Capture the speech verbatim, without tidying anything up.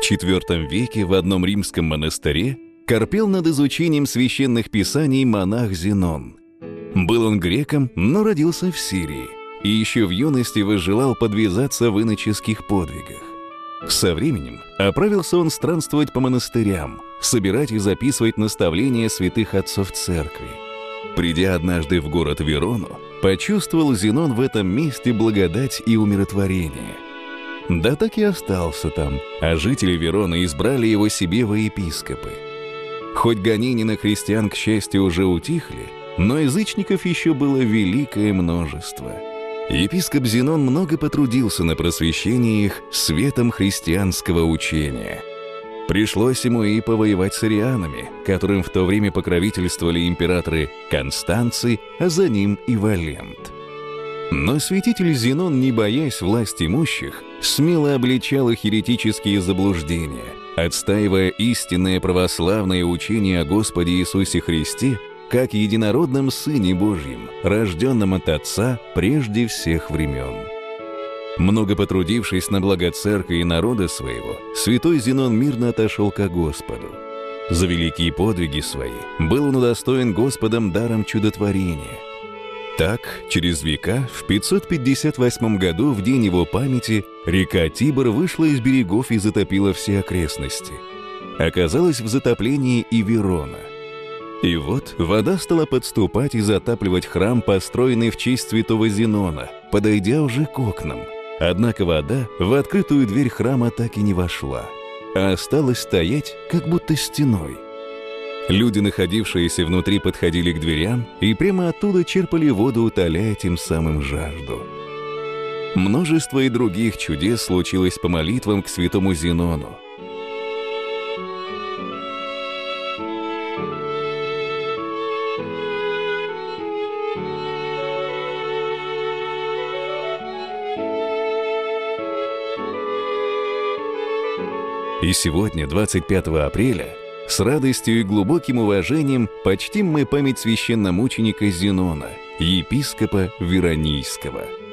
четвёртом веке в одном римском монастыре корпел над изучением священных писаний монах Зенон. Был он греком, но родился в Сирии, и еще в юности возжелал подвязаться в иноческих подвигах. Со временем оправился он странствовать по монастырям, собирать и записывать наставления святых отцов церкви. Придя однажды в город Верону, почувствовал Зенон в этом месте благодать и умиротворение. Да так и остался там, а жители Вероны избрали его себе во епископы. Хоть гонения на христиан, к счастью, уже утихли, но язычников еще было великое множество. Епископ Зенон много потрудился на просвещение их светом христианского учения. Пришлось ему и повоевать с арианами, которым в то время покровительствовали императоры Констанций, а за ним и Валент. Но святитель Зенон, не боясь власть имущих, смело обличал их еретические заблуждения, отстаивая истинное православное учение о Господе Иисусе Христе как единородном Сыне Божьем, рожденном от Отца прежде всех времен. Много потрудившись на благо церкви и народа своего, святой Зенон мирно отошел ко Господу. За великие подвиги свои был он удостоен Господом даром чудотворения. Так, через века, в пятьсот пятьдесят восьмом году, в день его памяти, река Тибр вышла из берегов и затопила все окрестности. Оказалась в затоплении и Верона. И вот вода стала подступать и затапливать храм, построенный в честь святого Зенона, подойдя уже к окнам. Однако вода в открытую дверь храма так и не вошла, а осталась стоять, как будто стеной. Люди, находившиеся внутри, подходили к дверям и прямо оттуда черпали воду, утоляя тем самым жажду. Множество и других чудес случилось по молитвам к святому Зенону. И сегодня, двадцать пятого апреля, с радостью и глубоким уважением почтим мы память священномученика Зенона, епископа Веронийского.